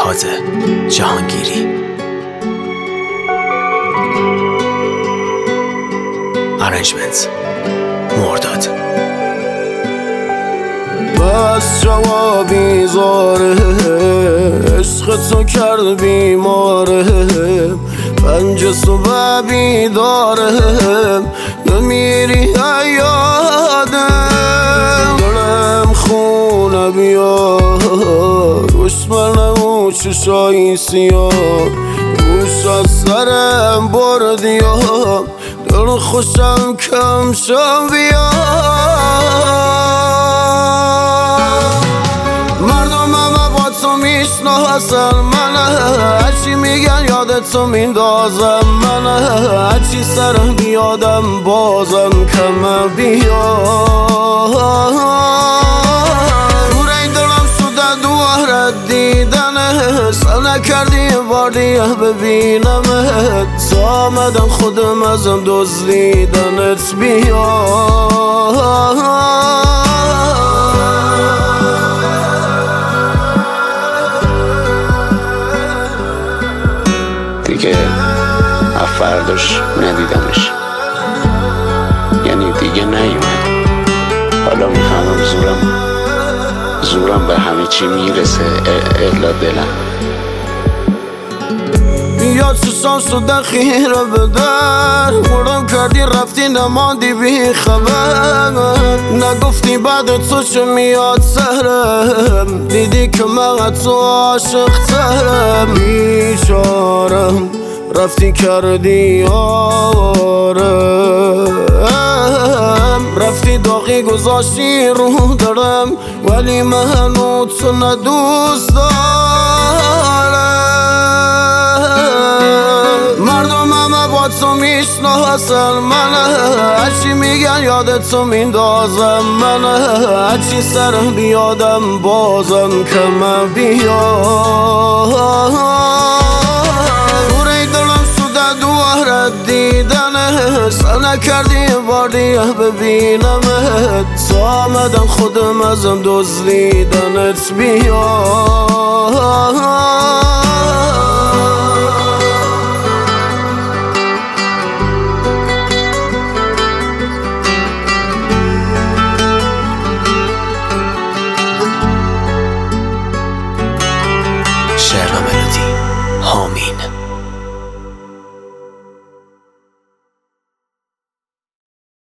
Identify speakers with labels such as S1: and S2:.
S1: جهاد جهانگیری. ارنجمنت مرداد.
S2: بس جوابی زاره، عشق تو کرد بیماره، من جسم بیداره، نمیری یادم، دلم خونه بیار، دشمنم و چشایی سیاه، گوش از سرم بردیم، دل خوشم کم شم بیار. مردم همه با تو میشناسن منه، هرچی میگن یادتو میندازم منه، هرچی سرم بیادم بازم کم بیار. نکردی بار دیگه ببینمت، تا آمدم خودم ازم دزدیدنت بیار.
S3: دیگه فرداش ندیدمش، یعنی دیگه نیومد. حالا میفهمم زورم به همه چی میرسه، الا دلم.
S2: یا چشام شده خیره به در، مردم کردی رفتی نماندی بی خبر، نگفتی بعد تو چه میاد سرم، دیدی که من تو عاشق ترم، بیچارم رفتی کردی آرم، رفتی داغی گذاشتی رو دارم، ولی من تو ندوست دارم. مردم همه با تو میشناسن منه، هرچی میگن یادتو میندازم منه، هرچی سرم بیادم بازم کم بیار. نکردی بار دیگه ببینمت، تا آمدم خودم ازم دزدیدنت بیار.